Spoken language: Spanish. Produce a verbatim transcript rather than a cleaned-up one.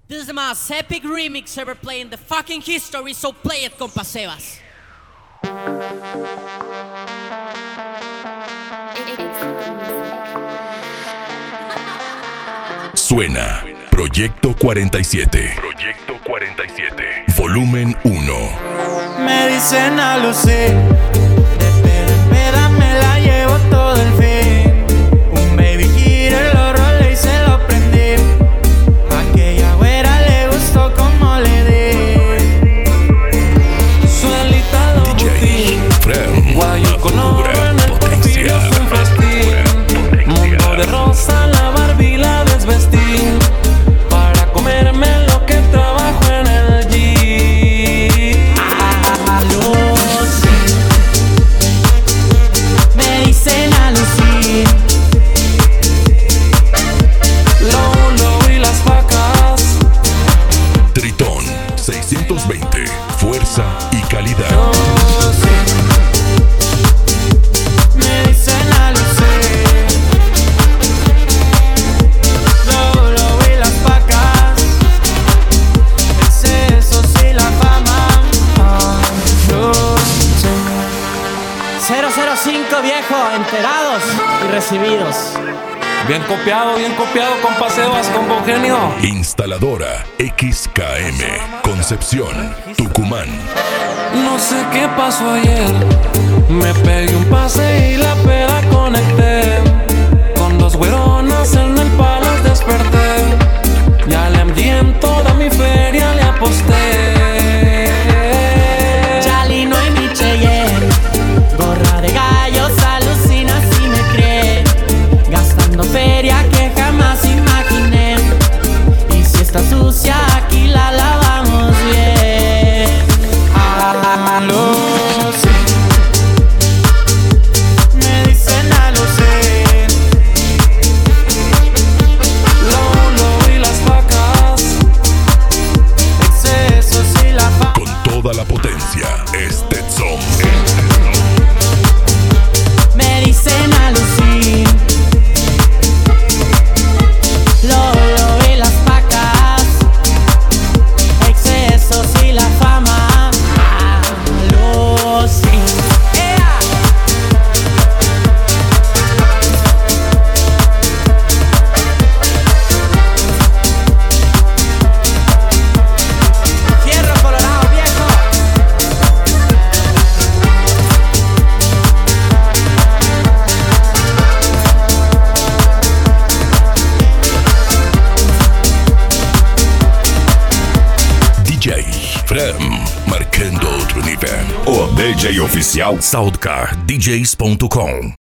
This is the most epic remix ever played in the fucking history, so play it, compa Sebas. Suena Proyecto cuarenta y siete. Proyecto cuarenta y siete. Volumen uno. Me dicen a Lucy, de peda en peda me la llevo todo el fin. Un baby quiere los roles y se lo prendí. Aquella güera le gustó como le di. Suelita lo botí, guayo con oro en el porfirio es un festín. Mundo de rosa, la Barbie la desvestí. Para comerme lo que trabajo en el gym. A Lucy, me dicen a Lucy. Lolo y las vacas. Tritón seiscientos veinte. Fuerza y calidad. Lucy, me dicen a Lucy. Lolo y las vacas. Excesos y la fama. Ah, Lucy. cero cero cinco, viejo, enterados y recibidos. Bien copiado, bien copiado, compa Sebas, compa Eugenio. Instaladora X K M. Concepción, Tucumán. No sé qué pasó ayer. Me pegué un pase y la peda conecté. Con dos güeronas en el palace desperté. Ya le di en toda mi feria, le aposté. Chalino y mi Cheyenne, gorra de gallos, alucina si me cree. Gastando feria que jamás imaginé. Y si está sucia, aquí la lavamos bien. A Lucy, me dicen a Lucy. Lolo y las vacas. Excesos y la fama. Con toda la potencia, Stetson. Me dicen a Lucy. Lolo y las vacas. Excesos y la fama. A Lucy. ¡Ea! Fierro colorado, viejo. D J Frem, marcando outro nível. O D J oficial Soundcar D Js ponto com.